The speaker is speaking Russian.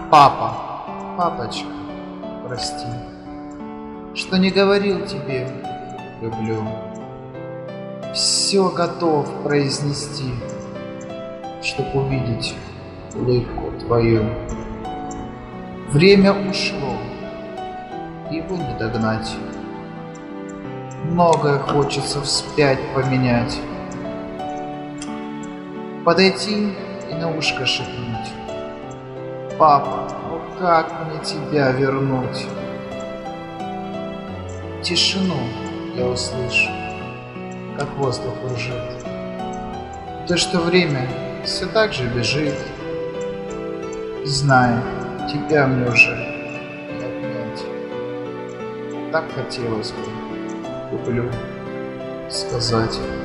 Папа, папочка, прости, что не говорил тебе люблю. Все готов произнести, чтоб увидеть улыбку твою. Время ушло, его не догнать. Многое хочется вспять поменять. Подойти и на ушко шепнуть: папа, ну как мне тебя вернуть? Тишину я услышу, как воздух уржит. То, что время все так же бежит. Знаю, тебя мне уже не отнять. Так хотелось бы, люблю, сказать.